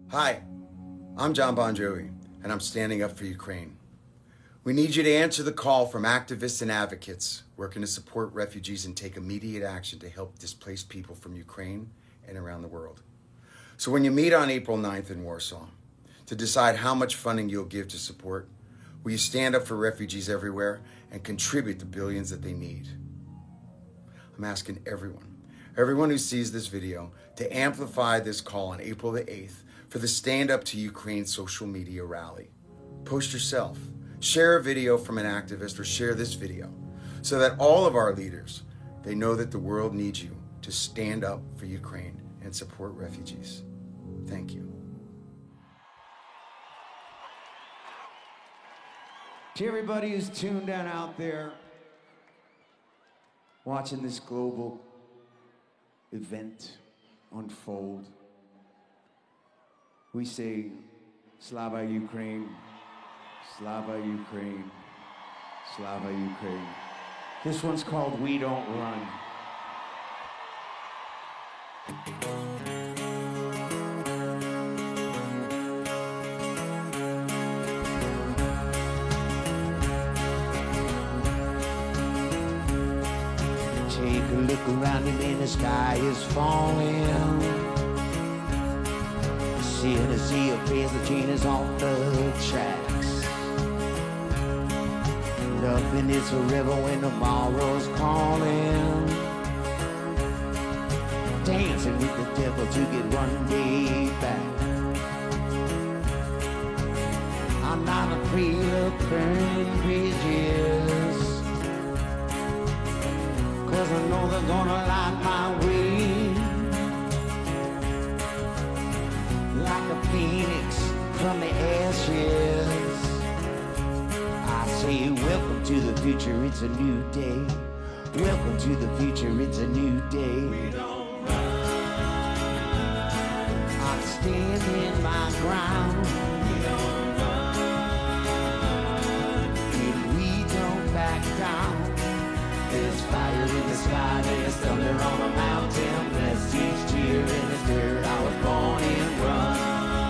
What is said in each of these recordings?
Hi, I'm John Bon Jovi, and I'm standing up for Ukraine. We need you to answer the call from activists and advocates working to support refugees and take immediate action to help displaced people from Ukraine and around the world. So when you meet on April 9th in Warsaw to decide how much funding you'll give to support, will you stand up for refugees everywhere and contribute the billions that they need? I'm asking everyone who sees this video to amplify this call on April the 8th for the Stand Up to Ukraine social media rally. Post yourself, share a video from an activist, or share this video so that all of our leaders, they know that the world needs you to stand up for Ukraine and support refugees. Thank you. To everybody who's tuned in out there, watching this global event unfold, we say, Slava Ukraine, Slava Ukraine, Slava Ukraine. This one's called We Don't Run. Take a look around you and the sky is falling. Seeing a sea of passengers on the tracks. Nothing is forever when tomorrow's calling. Dancing with the devil to get one day back. I'm not afraid of burning bridges, 'cause I know they're gonna light my way. Like a phoenix from the ashes, I say welcome to the future, it's a new day. Welcome to the future, it's a new day. We don't run. I'm standing my ground. We don't run. And we don't back down. There's fire in the sky, there's thunder on the mountain. Blessed each tear in the dirt I was born in. Run.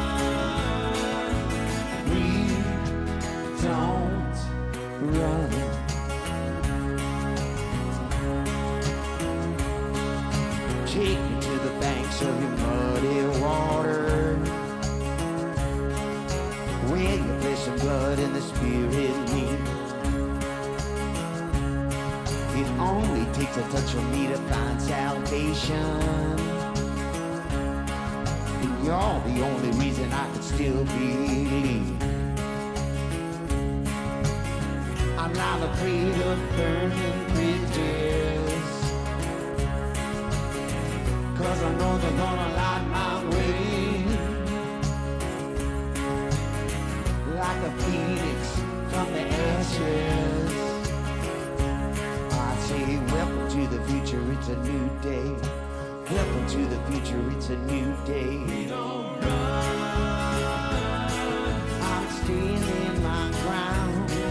Don't run. Take me to the banks of your muddy water, where your flesh and blood and the spirit meet. It only takes a touch of me to find salvation, and you're the only reason I can still believe. I'm not afraid of burning bridges, 'cause I know they're gonna light my way. Like a phoenix from the ashes, I say welcome to the future, it's a new day. Welcome to the future, it's a new day. We don't run. I'm standing my ground.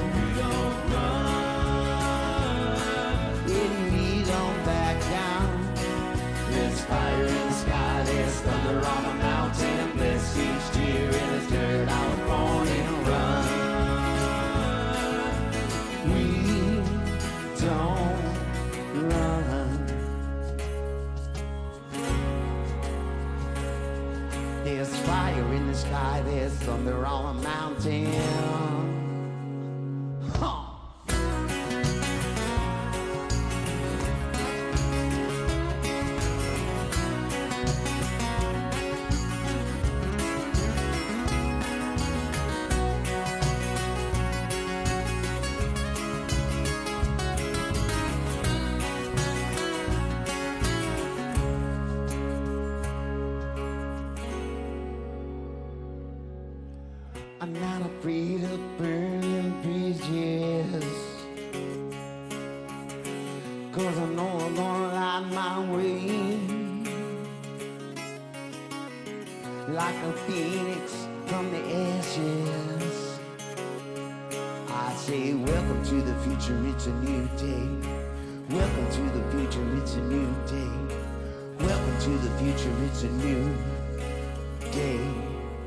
Fire in the sky, there's thunder on the mountain. Bless each tear in the dirt I was born in. Run. We don't run. There's fire in the sky, there's thunder on the mountain. I'm not afraid of burning bridges, 'cause I know I'm gonna light my way. Like a phoenix from the ashes, I say welcome to the future, it's a new day. Welcome to the future, it's a new day. Welcome to the future, it's a new day.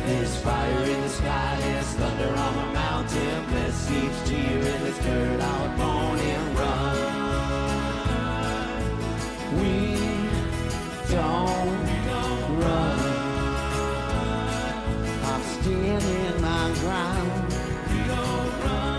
There's fire in the sky, there's thunder on the mountain. Bless each tear in this dirt I was born in. Run. We don't run. I'm standing my ground. We don't run.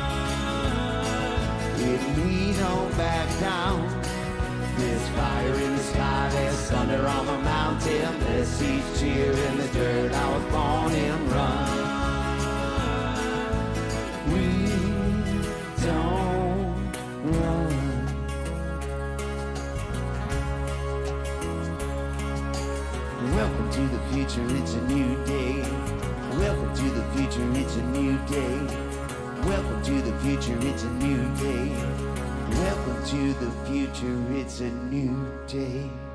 If we don't back down. There's fire in the sky, there's thunder on the mountain. There's each tear in the dirt I was born in. Run. We don't run. Welcome to the future, it's a new day. Welcome to the future, it's a new day. Welcome to the future, it's a new day. Welcome to the future, it's a new day.